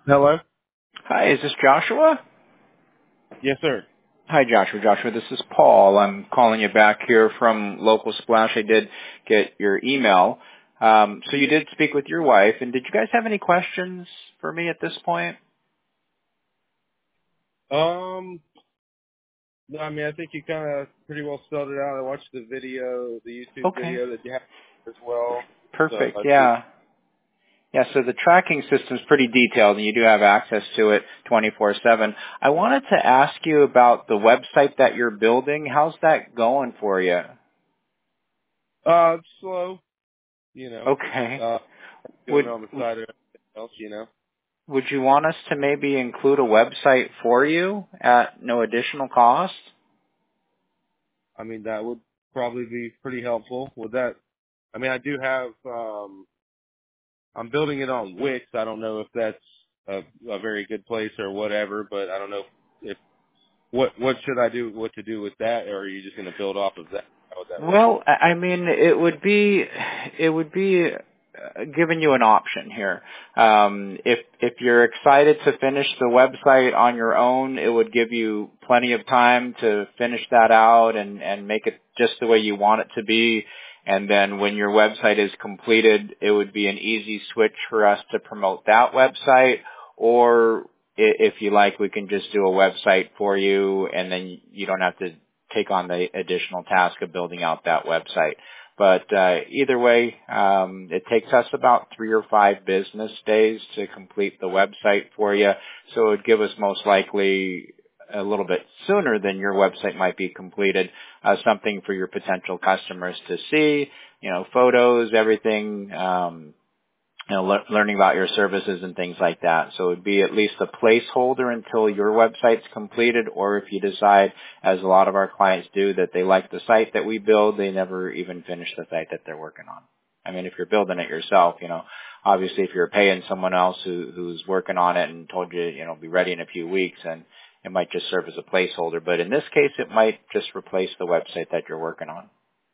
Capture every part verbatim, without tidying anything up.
Hello? Hi, is this Joshua? Yes, sir. Hi, Joshua. Joshua, this is Paul. I'm calling you back here from Local Splash. I did get your email. Um, so you did speak with your wife, and did you guys have any questions for me at this point? Um, no, I mean, I think you kind of pretty well spelled it out. I watched the video, the YouTube Okay. video that you have as well. So Perfect. I see. Yeah. Yeah, so the tracking system is pretty detailed, and you do have access to it twenty-four seven. I wanted to ask you about the website that you're building. How's that going for you? Uh, slow, you know, Okay. uh, doing it Would on the side of everything else, you know. Would you want us to maybe include a website for you at no additional cost? I mean, that would probably be pretty helpful. Would that, I mean, I do have, um, I'm building it on Wix. I don't know if that's a, a very good place or whatever, but I don't know if What what should I do? What to do with that, or are you just going to build off of that? How would that work? Well, I I mean, it would be, it would be uh, giving you an option here. Um, if if you're excited to finish the website on your own, it would give you plenty of time to finish that out and and make it just the way you want it to be. And then when your website is completed, it would be an easy switch for us to promote that website. Or i- if you like, we can just do a website for you, and then you don't have to take on the additional task of building out that website. But uh, either way, um, it takes us about three or five business days to complete the website for you. So it would give us most likely a little bit sooner than your website might be completed, uh, something for your potential customers to see, you know, photos, everything, um, you know, le- learning about your services and things like that. So it would be at least a placeholder until your website's completed, or if you decide, as a lot of our clients do, that they like the site that we build, they never even finish the site that they're working on. I mean, if you're building it yourself, you know, obviously if you're paying someone else who, who's working on it and told you, you know, be ready in a few weeks, and it might just serve as a placeholder. But in this case, it might just replace the website that you're working on.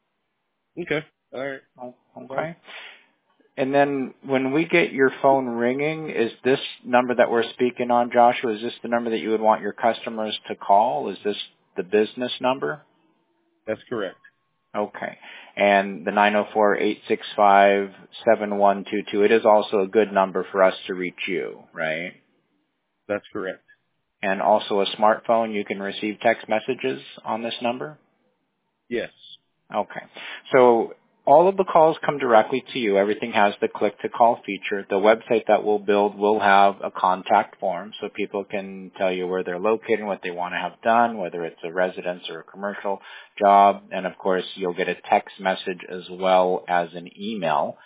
Okay. All right. Oh, Fine. okay. And then when we get your phone ringing, is this number that we're speaking on, Joshua, is this the number that you would want your customers to call? Is this the business number? That's correct. Okay. And the nine oh four, eight six five, seven one two two, it is also a good number for us to reach you, right? That's correct. And also a smartphone, you can receive text messages on this number? Yes. Okay. So all of the calls come directly to you. Everything has the click to call feature. The website that we'll build will have a contact form so people can tell you where they're located and what they want to have done, whether it's a residence or a commercial job. And of course, you'll get a text message as well as an email.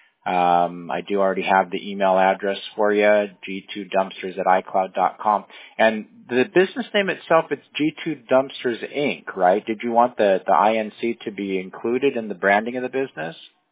Um, I do already have the email address for you, g two dumpsters at icloud dot com. And the business name itself, it's G two Dumpsters Incorporated, right? Did you want the, the I N C to be included in the branding of the business?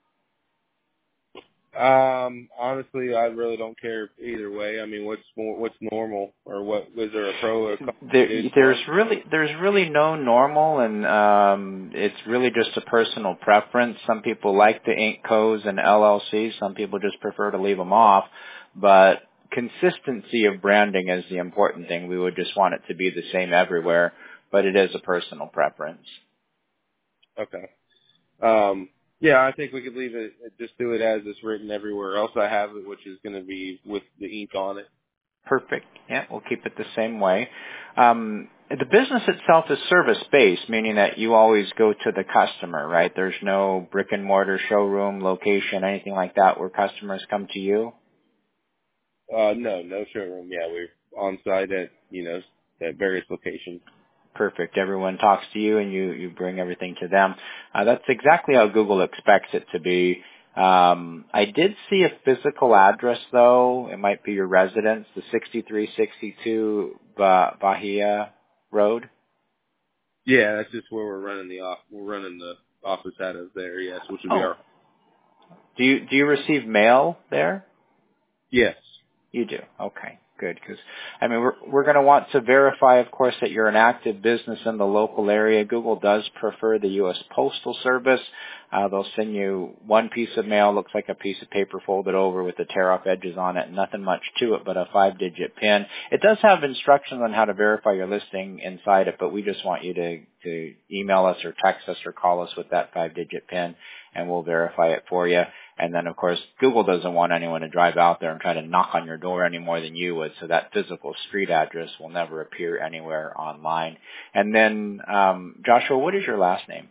Um. Honestly, I really don't care either way. I mean, what's more, what's normal, or what is there a pro or a con There, to each there's one? really there's really no normal, and um, it's really just a personal preference. Some people like the Inc codes and L L C. Some people just prefer to leave them off. But consistency of branding is the important thing. We would just want it to be the same everywhere, but it is a personal preference. Okay. Um. Yeah, I think we could leave it. Just do it as it's written everywhere else I have it, which is going to be with the ink on it. Perfect. Yeah, we'll keep it the same way. Um, the business itself is service-based, meaning that you always go to the customer, right? There's no brick and mortar showroom, location, anything like that where customers come to you? Uh. No. No showroom. Yeah, we're on site at you know at various locations. Perfect. Everyone talks to you and you, you bring everything to them. Uh, that's exactly how Google expects it to be. Um, I did see a physical address though. It might be your residence, the sixty-three sixty-two ba- Bahia Road. Yeah, that's just where we're running the off. We're running the office out of there. Yes, which would be Oh, our do you, do you receive mail there? yes. You do. Okay, good. Because I mean, we're we're going to want to verify, of course, that you're an active business in the local area. Google does prefer the U S Postal Service. Uh, they'll send you one piece of mail, looks like a piece of paper folded over with the tear-off edges on it. Nothing much to it, but a five-digit PIN. It does have instructions on how to verify your listing inside it, but we just want you to to email us or text us or call us with that five-digit PIN, and we'll verify it for you. And then, of course, Google doesn't want anyone to drive out there and try to knock on your door any more than you would, so that physical street address will never appear anywhere online. And then, um, Joshua, what is your last name?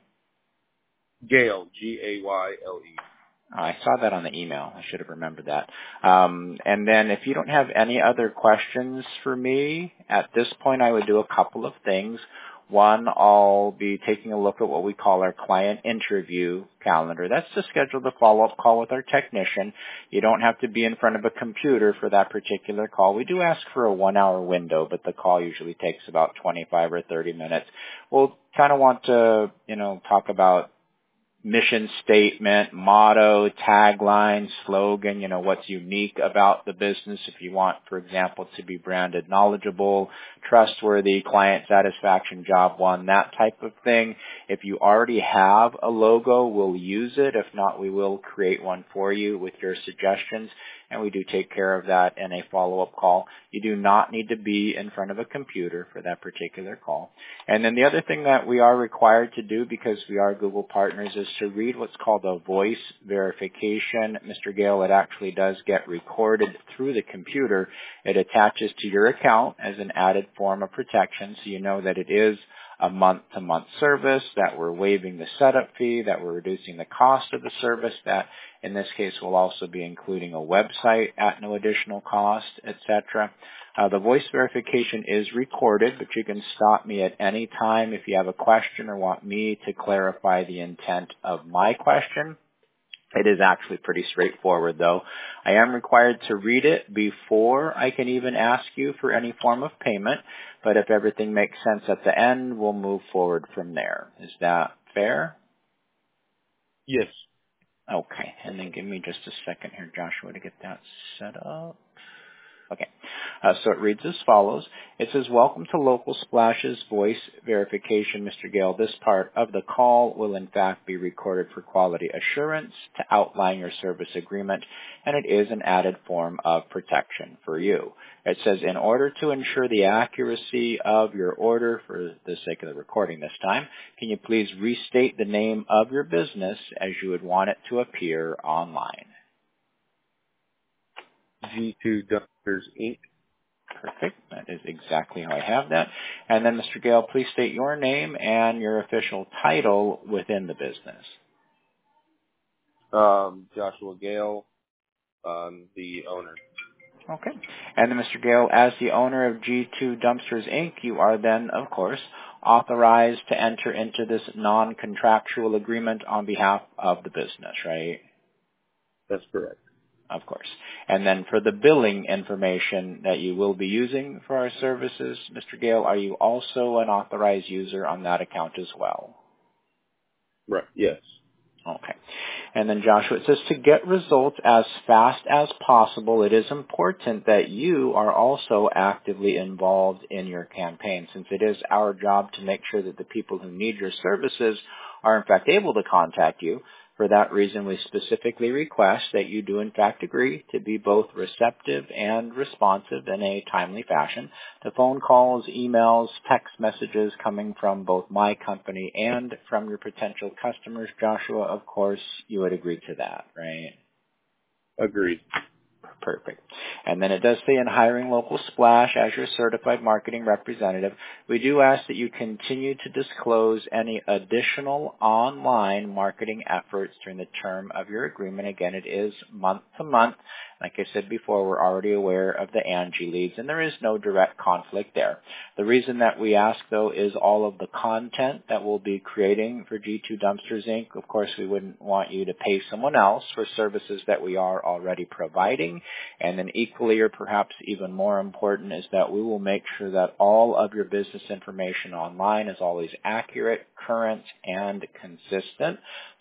Gale, G A Y L E. I saw that on the email. I should have remembered that. Um, and then if you don't have any other questions for me, at this point I would do a couple of things. One, I'll be taking a look at what we call our client interview calendar. That's to schedule the follow-up call with our technician. You don't have to be in front of a computer for that particular call. We do ask for a one-hour window, but the call usually takes about twenty-five or thirty minutes. We'll kind of want to, you know, talk about mission statement, motto, tagline, slogan, you know, what's unique about the business. If you want, for example, to be branded knowledgeable, trustworthy, client satisfaction, job one, that type of thing. If you already have a logo, we'll use it. If not, we will create one for you with your suggestions, and we do take care of that in a follow-up call. You do not need to be in front of a computer for that particular call. And then the other thing that we are required to do, because we are Google partners, is to read what's called a voice verification. Mister Gale, it actually does get recorded through the computer. It attaches to your account as an added form of protection, so you know that it is a month-to-month service, that we're waiving the setup fee, that we're reducing the cost of the service, that in this case we'll also be including a website at no additional cost, et cetera. Uh, the voice verification is recorded, but you can stop me at any time if you have a question or want me to clarify the intent of my question. It is actually pretty straightforward, though. I am required to read it before I can even ask you for any form of payment, but if everything makes sense at the end, we'll move forward from there. Is that fair? Yes. Okay, and then give me just a second here, Joshua, to get that set up. Okay, uh, so it reads as follows. It says, welcome to Local Splash's voice verification, Mister Gale. This part of the call will in fact be recorded for quality assurance to outline your service agreement, and it is an added form of protection for you. It says, in order to ensure the accuracy of your order, for the sake of the recording this time, can you please restate the name of your business as you would want it to appear online? G two Dumpsters, Incorporated. Perfect. That is exactly how I have that. And then, Mister Gale, please state your name and your official title within the business. Um, Joshua Gale, um, the owner. Okay. And then, Mister Gale, as the owner of G two Dumpsters, Incorporated, you are then, of course, authorized to enter into this non-contractual agreement on behalf of the business, right? That's correct. Of course. And then for the billing information that you will be using for our services, Mister Gale, are you also an authorized user on that account as well? Right. Yes. Okay. And then Joshua, it says to get results as fast as possible, it is important that you are also actively involved in your campaign, since it is our job to make sure that the people who need your services are in fact able to contact you. For that reason, we specifically request that you do in fact agree to be both receptive and responsive in a timely fashion to phone calls, emails, text messages coming from both my company and from your potential customers. Joshua, of course, you would agree to that, right? Agreed. Perfect. And then it does say in hiring Local Splash as your certified marketing representative, we do ask that you continue to disclose any additional online marketing efforts during the term of your agreement. Again, it is month to month. Like I said before, we're already aware of the Angie leads, and there is no direct conflict there. The reason that we ask, though, is all of the content that we'll be creating for G two Dumpsters, Incorporated. Of course, we wouldn't want you to pay someone else for services that we are already providing. And then equally, or perhaps even more important, is that we will make sure that all of your business information online is always accurate, current, and consistent.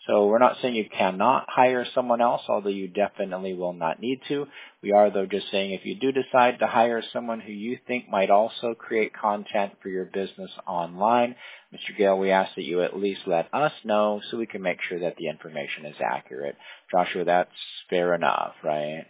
So we're not saying you cannot hire someone else, although you definitely will not need to. We are, though, just saying if you do decide to hire someone who you think might also create content for your business online, Mister Gale, we ask that you at least let us know so we can make sure that the information is accurate. Joshua, that's fair enough, right?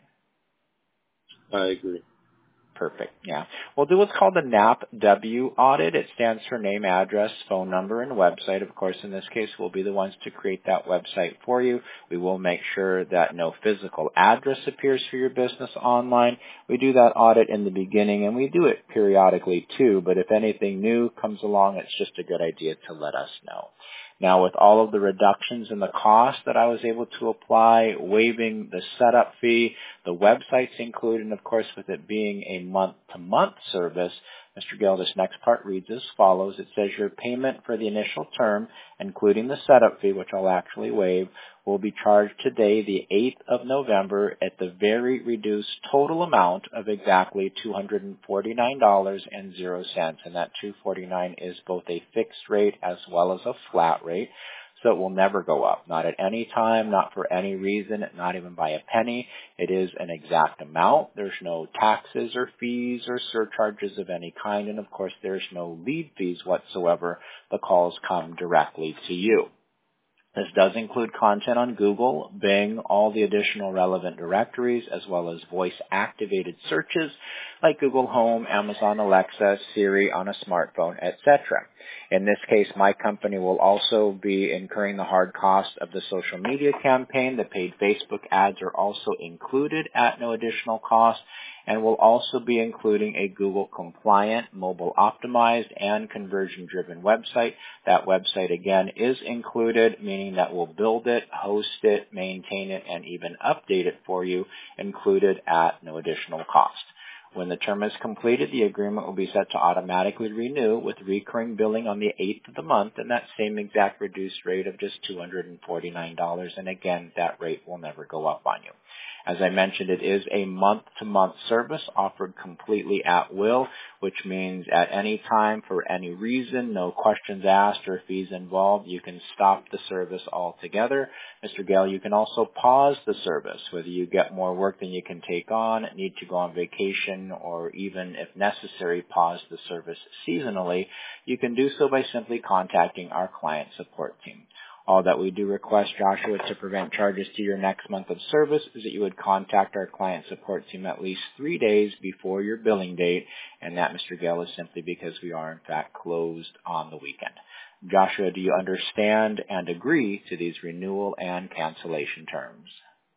I agree. Perfect. Yeah. We'll do what's called a N A P W audit. It stands for name, address, phone number, and website. Of course, in this case, we'll be the ones to create that website for you. We will make sure that no physical address appears for your business online. We do that audit in the beginning, and we do it periodically too. But if anything new comes along, it's just a good idea to let us know. Now, with all of the reductions in the cost that I was able to apply, waiving the setup fee, the website's included, and of course, with it being a month-to-month service, Mister Gale, this next part reads as follows. It says your payment for the initial term, including the setup fee, which I'll actually waive, will be charged today, the eighth of November, at the very reduced total amount of exactly two hundred forty-nine dollars and zero cents. And that two hundred forty-nine dollars is both a fixed rate as well as a flat rate. So it will never go up, not at any time, not for any reason, not even by a penny. It is an exact amount. There's no taxes or fees or surcharges of any kind. And of course, there's no lead fees whatsoever. The calls come directly to you. This does include content on Google, Bing, all the additional relevant directories, as well as voice-activated searches like Google Home, Amazon Alexa, Siri on a smartphone, et cetera. In this case, my company will also be incurring the hard cost of the social media campaign. The paid Facebook ads are also included at no additional cost, and we'll also be including a Google-compliant, mobile-optimized, and conversion-driven website. That website, again, is included, meaning that we'll build it, host it, maintain it, and even update it for you, included at no additional cost. When the term is completed, the agreement will be set to automatically renew with recurring billing on the eighth of the month and that same exact reduced rate of just two hundred forty-nine dollars. And again, that rate will never go up on you. As I mentioned, it is a month-to-month service offered completely at will, which means at any time, for any reason, no questions asked or fees involved, you can stop the service altogether. Mister Gale, you can also pause the service, whether you get more work than you can take on, need to go on vacation, or even, if necessary, pause the service seasonally. You can do so by simply contacting our client support team. All that we do request, Joshua, to prevent charges to your next month of service is that you would contact our client support team at least three days before your billing date, and that, Mister Gale, is simply because we are, in fact, closed on the weekend. Joshua, do you understand and agree to these renewal and cancellation terms?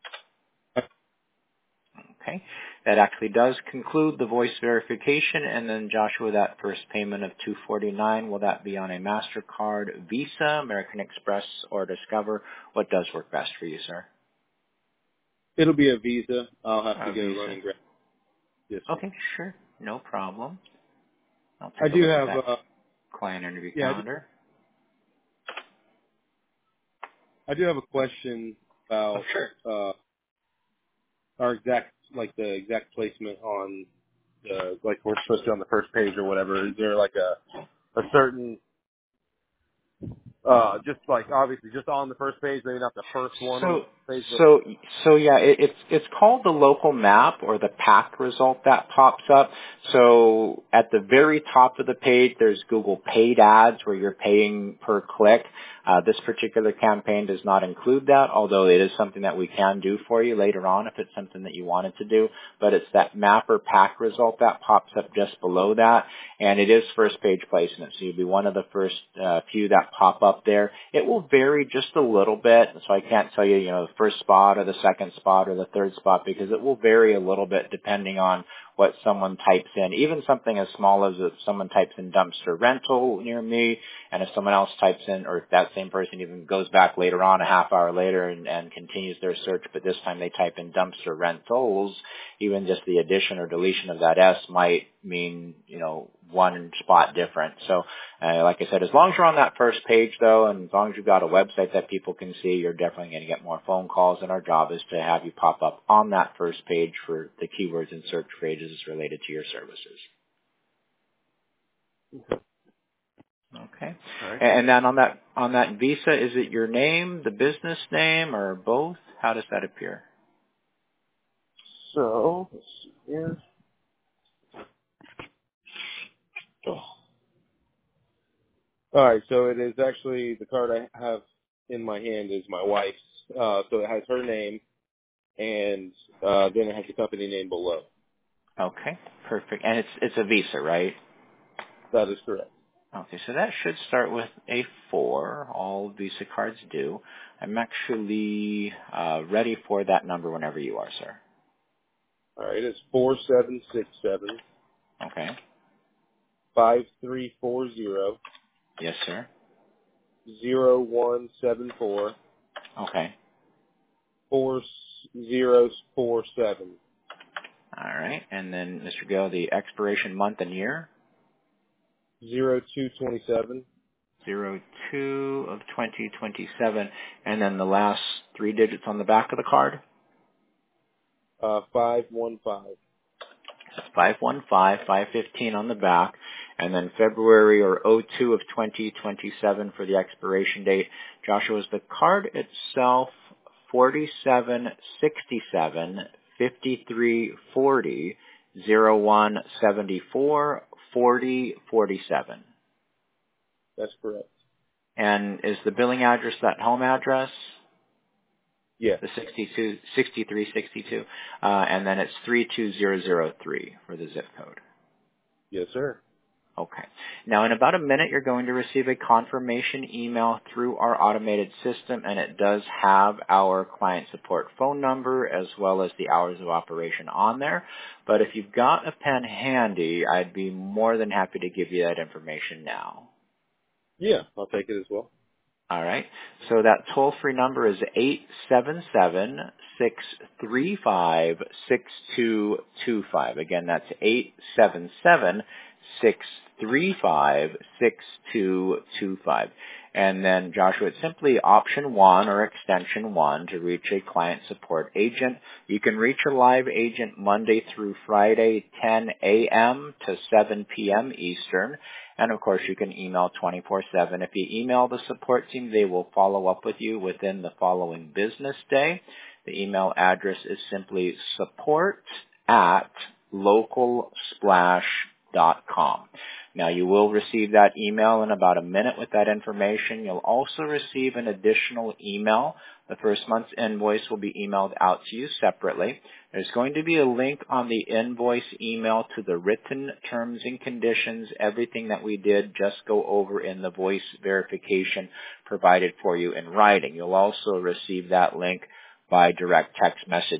Okay. That actually does conclude the voice verification. And then, Joshua, that first payment of two hundred forty-nine dollars, will that be on a MasterCard, Visa, American Express, or Discover? What does work best for you, sir? It'll be a Visa. I'll have to A go Visa. run and grab. Yes. Okay, sure. No problem. I'll take I a do look have at that uh, client interview yeah, calendar. I do, I do have a question about Oh, sure. uh, our exact, like the exact placement on the, like we're supposed to on the first page or whatever. Is there like a a certain uh just like obviously just on the first page, maybe not the first one on the So, page, but so, so yeah, it, it's it's called the local map or the pack result that pops up. So at the very top of the page, there's Google paid ads where you're paying per click. Uh, this particular campaign does not include that, although it is something that we can do for you later on if it's something that you wanted to do. But it's that map or pack result that pops up just below that, and it is first page placement. So you'll be one of the first uh, few that pop up there. It will vary just a little bit, so I can't tell you, you know, the first spot or the second spot or the third spot because it will vary a little bit depending on what someone types in. Even something as small as if someone types in dumpster rental near me, and if someone else types in, or if that same person even goes back later on, a half hour later, and, and continues their search, but this time they type in dumpster rentals, even just the addition or deletion of that S might mean, you know, one spot different. So, uh, like I said, as long as you're on that first page, though, and as long as you've got a website that people can see, you're definitely going to get more phone calls, and our job is to have you pop up on that first page for the keywords and search phrases related to your services. Okay. All right. And then on that on that Visa, is it your name, the business name, or both? How does that appear? So, let's see here. Oh. All right, so it is actually the card I have in my hand is my wife's. Uh, so it has her name, and uh, then it has the company name below. Okay, perfect. And it's it's a Visa, right? That is correct. Okay, so that should start with a four. All Visa cards do. I'm actually uh, ready for that number whenever you are, sir. All right, it's four seven six seven Okay. five three four zero Yes, sir. zero one seven four Okay. four zero four seven All right. And then, Mister Gill, the expiration month and year? zero two twenty seven Zero two of twenty twenty-seven. And then the last three digits on the back of the card? uh five one five. five one five, five fifteen on the back, and then February or oh two of twenty twenty-seven for the expiration date. Joshua, is the card itself forty-seven sixty-seven fifty-three forty zero one seventy-four forty forty-seven? That's correct. And is the billing address that home address? Yes. The sixty-two, sixty-three sixty-two, uh, and then it's three two zero zero three for the zip code. Yes, sir. Okay. Now, in about a minute, you're going to receive a confirmation email through our automated system, and it does have our client support phone number as well as the hours of operation on there. But if you've got a pen handy, I'd be more than happy to give you that information now. Yeah, I'll take it as well. All right. So that toll-free number is eight seven seven, six three five, six two two five. Again, that's eight seven seven, six three five, six two two five. And then, Joshua, it's simply option one or extension one to reach a client support agent. You can reach a live agent Monday through Friday, ten a.m. to seven p.m. Eastern. And of course, you can email twenty-four seven. If you email the support team, they will follow up with you within the following business day. The email address is simply support at local splash dot com. Now, you will receive that email in about a minute with that information. You'll also receive an additional email. The first month's invoice will be emailed out to you separately. There's going to be a link on the invoice email to the written terms and conditions. Everything that we did just go over in the voice verification provided for you in writing. You'll also receive that link by direct text message.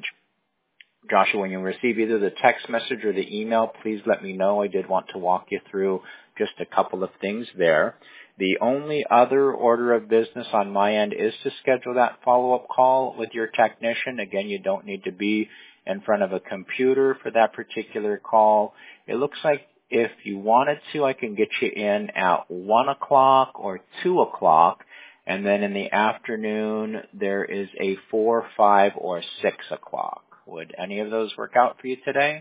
Joshua, when you receive either the text message or the email, please let me know. I did want to walk you through just a couple of things there. The only other order of business on my end is to schedule that follow-up call with your technician. Again, you don't need to be in front of a computer for that particular call. It looks like if you wanted to, I can get you in at one o'clock or two o'clock. And then in the afternoon, there is a four, five, or six o'clock. Would any of those work out for you today?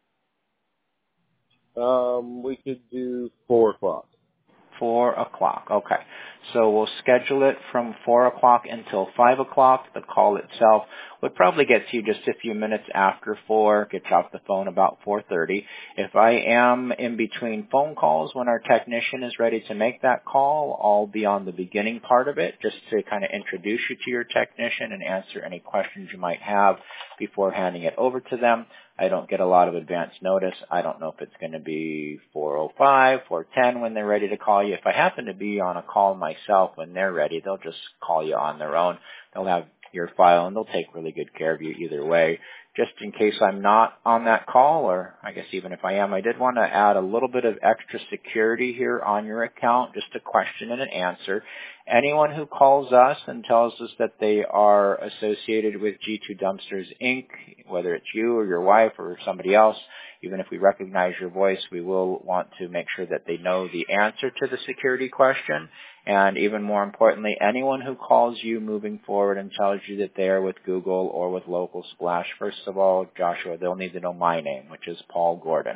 Um, we could do four o'clock. Four o'clock. Okay. So we'll schedule it from four o'clock until five o'clock. The call itself would probably get to you just a few minutes after four, get you off the phone about four thirty. If I am in between phone calls when our technician is ready to make that call, I'll be on the beginning part of it just to kind of introduce you to your technician and answer any questions you might have before handing it over to them. I don't get a lot of advance notice. I don't know if it's going to be four oh five, four ten when they're ready to call you. If I happen to be on a call myself when they're ready, they'll just call you on their own. They'll have your file and they'll take really good care of you either way. Just in case I'm not on that call, or I guess even if I am, I did want to add a little bit of extra security here on your account, just a question and an answer. Anyone who calls us and tells us that they are associated with G two Dumpsters Incorporated, whether it's you or your wife or somebody else, even if we recognize your voice, we will want to make sure that they know the answer to the security question. And even more importantly, anyone who calls you moving forward and tells you that they are with Google or with Local Splash, first of all, Joshua, they'll need to know my name, which is Paul Gordon.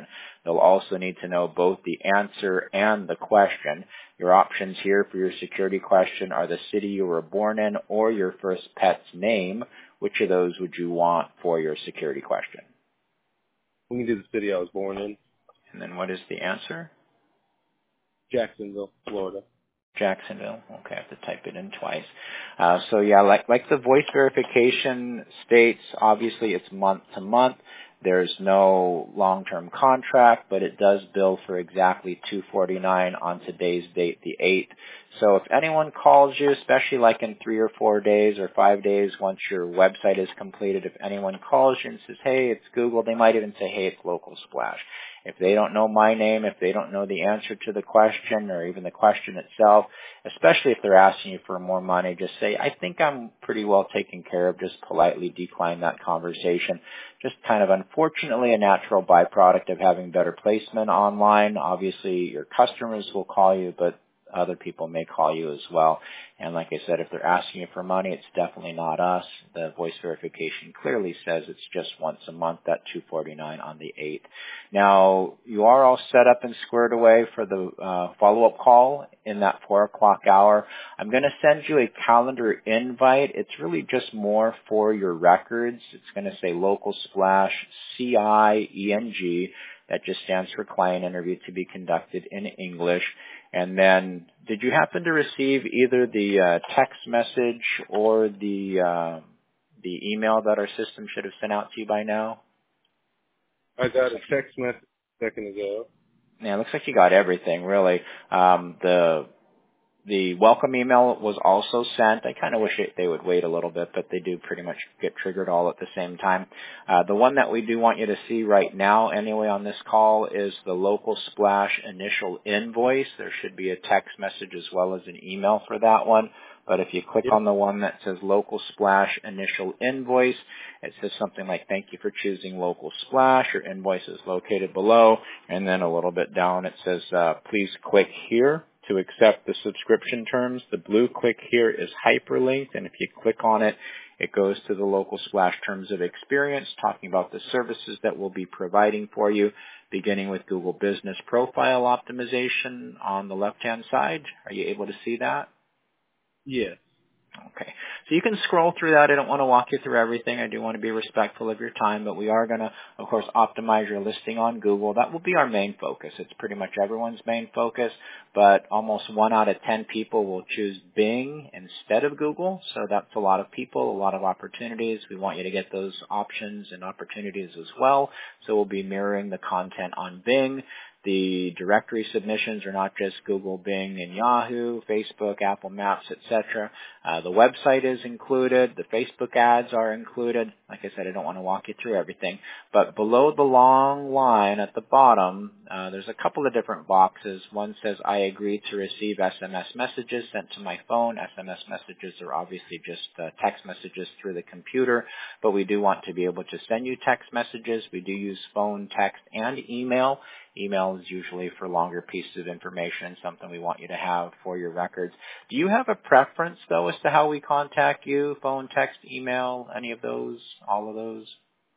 You'll also need to know both the answer and the question. Your options here for your security question are the city you were born in or your first pet's name. Which of those would you want for your security question? We can do the city I was born in. And then what is the answer? Jacksonville, Florida. Jacksonville. Okay, I have to type it in twice. Uh, so yeah, like like the voice verification states, obviously it's month to month. There's no long-term contract, but it does bill for exactly two forty-nine on today's date, the eighth. So if anyone calls you, especially like in three or four days or five days once your website is completed, if anyone calls you and says, hey, it's Google, they might even say, hey, it's Local Splash. If they don't know my name, if they don't know the answer to the question or even the question itself, especially if they're asking you for more money, just say, I think I'm pretty well taken care of. Just politely decline that conversation. Just kind of unfortunately a natural byproduct of having better placement online. Obviously your customers will call you, but other people may call you as well. And like I said, if they're asking you for money, it's definitely not us. The voice verification clearly says it's just once a month, that two forty-nine on the eighth. Now, you are all set up and squared away for the uh, follow-up call in that four o'clock hour. I'm going to send you a calendar invite. It's really just more for your records. It's going to say Local Splash C I E N G. That just stands for client interview to be conducted in English. And then, did you happen to receive either the uh, text message or the uh, the email that our system should have sent out to you by now? I got a text message a second ago. Yeah, it looks like you got everything, really. Um, the The welcome email was also sent. I kind of wish it, they would wait a little bit, but they do pretty much get triggered all at the same time. Uh, the one that we do want you to see right now anyway on this call is the Local Splash initial invoice. There should be a text message as well as an email for that one. But if you click Yep. on the one that says Local Splash initial invoice, it says something like, thank you for choosing Local Splash. Your invoice is located below. And then a little bit down it says, uh, please click here to accept the subscription terms. The blue click here is hyperlinked, and if you click on it, it goes to the Local Splash Terms of Experience, talking about the services that we'll be providing for you, beginning with Google Business Profile Optimization on the left-hand side. Are you able to see that? Yes. Okay. So you can scroll through that. I don't want to walk you through everything. I do want to be respectful of your time, but we are going to, of course, optimize your listing on Google. That will be our main focus. It's pretty much everyone's main focus, but almost one out of ten people will choose Bing instead of Google. So that's a lot of people, a lot of opportunities. We want you to get those options and opportunities as well. So we'll be mirroring the content on Bing. The directory submissions are not just Google, Bing, and Yahoo, Facebook, Apple Maps, et cetera. Uh, the website is included. The Facebook ads are included. Like I said, I don't want to walk you through everything. But below the long line at the bottom, uh, there's a couple of different boxes. One says, I agree to receive S M S messages sent to my phone. S M S messages are obviously just uh, text messages through the computer, but we do want to be able to send you text messages. We do use phone, text, and email. Email is usually for longer pieces of information, something we want you to have for your records. Do you have a preference, though, as to how we contact you? Phone, text, email, any of those, all of those?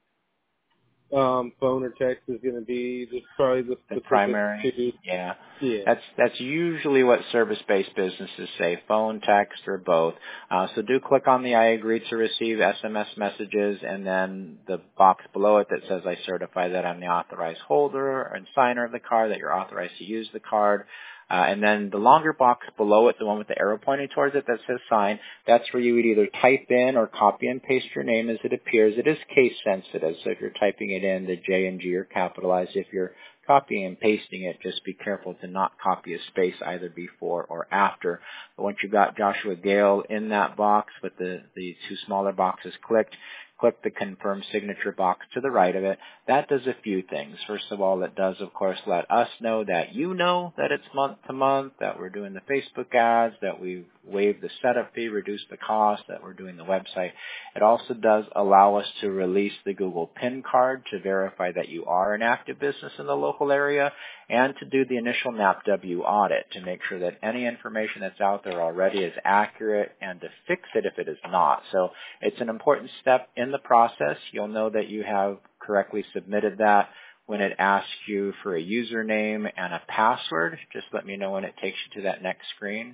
Um, phone or text is going to be just probably the, The the primary? quickest to do. Yeah. Yeah. That's that's usually what service-based businesses say, phone, text, or both. Uh, so do click on the I agree to receive S M S messages, and then the box below it that says I certify that I'm the authorized holder and signer of the card, that you're authorized to use the card. Uh, and then the longer box below it, the one with the arrow pointing towards it that says sign, that's where you would either type in or copy and paste your name as it appears. It is case sensitive, so if you're typing it in, the J and G are capitalized. If you're copying and pasting it, just be careful to not copy a space either before or after. But once you've got Joshua Gale in that box with the, the two smaller boxes clicked, click the confirm signature box to the right of it. That does a few things. First of all, it does, of course, let us know that you know that it's month to month, that we're doing the Facebook ads, that we've waived the setup fee, reduced the cost, that we're doing the website. It also does allow us to release the Google PIN card to verify that you are an active business in the local area, and to do the initial N A P W audit to make sure that any information that's out there already is accurate, and to fix it if it is not. So it's an important step in the process. You'll know that you have correctly submitted that when it asks you for a username and a password. Just let me know when it takes you to that next screen.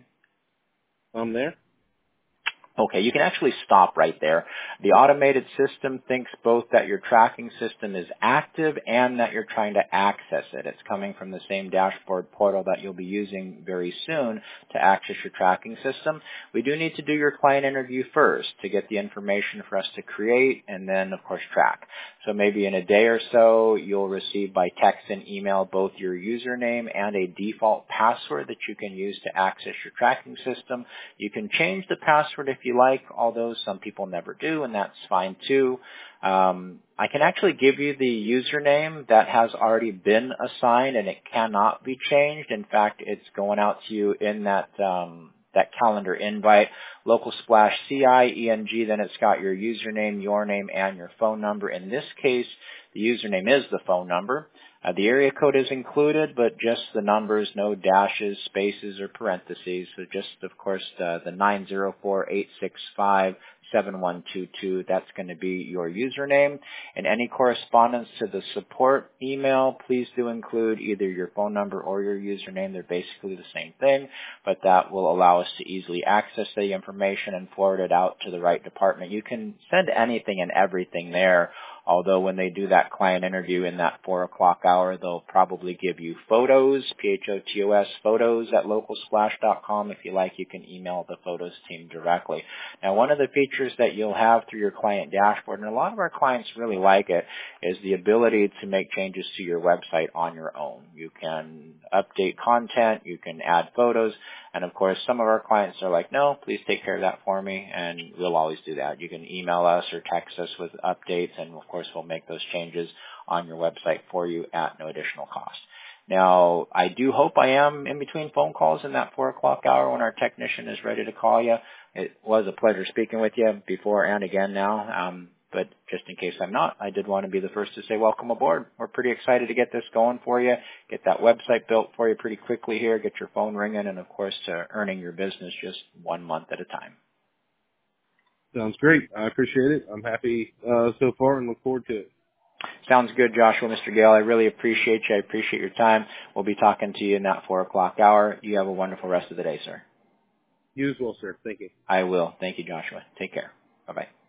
I'm there. Okay, you can actually stop right there. The automated system thinks both that your tracking system is active and that you're trying to access it. It's coming from the same dashboard portal that you'll be using very soon to access your tracking system. We do need to do your client interview first to get the information for us to create and then, of course, track. So maybe in a day or so, you'll receive by text and email both your username and a default password that you can use to access your tracking system. You can change the password if you like, although some people never do, and that's fine too. Um, I can actually give you the username that has already been assigned, and it cannot be changed. In fact, it's going out to you in that um, that calendar invite, local splash C I E N G, then it's got your username, your name, and your phone number. In this case, the username is the phone number. Uh, the area code is included, but just the numbers, no dashes, spaces, or parentheses. So just, of course, uh, the nine zero four, eight six five, seven one two two. That's going to be your username. And any correspondence to the support email, please do include either your phone number or your username. They're basically the same thing, but that will allow us to easily access the information and forward it out to the right department. You can send anything and everything there. Although when they do that client interview in that four o'clock hour, they'll probably give you photos, P H O T O S, photos at local splash dot com. If you like, you can email the photos team directly. Now, one of the features that you'll have through your client dashboard, and a lot of our clients really like it, is the ability to make changes to your website on your own. You can update content, you can add photos, and of course, some of our clients are like, no, please take care of that for me, and we'll always do that. You can email us or text us with updates, and of course, we'll make those changes on your website for you at no additional cost. Now, I do hope I am in between phone calls in that four o'clock hour when our technician is ready to call you. It was a pleasure speaking with you before and again now. Um, but just in case I'm not, I did want to be the first to say welcome aboard. We're pretty excited to get this going for you, get that website built for you pretty quickly here, get your phone ringing, and of course, to earning your business just one month at a time. Sounds great. I appreciate it. I'm happy uh, so far and look forward to it. Sounds good, Joshua, Mister Gale. I really appreciate you. I appreciate your time. We'll be talking to you in that four o'clock hour. You have a wonderful rest of the day, sir. You as well, sir. Thank you. I will. Thank you, Joshua. Take care. Bye-bye.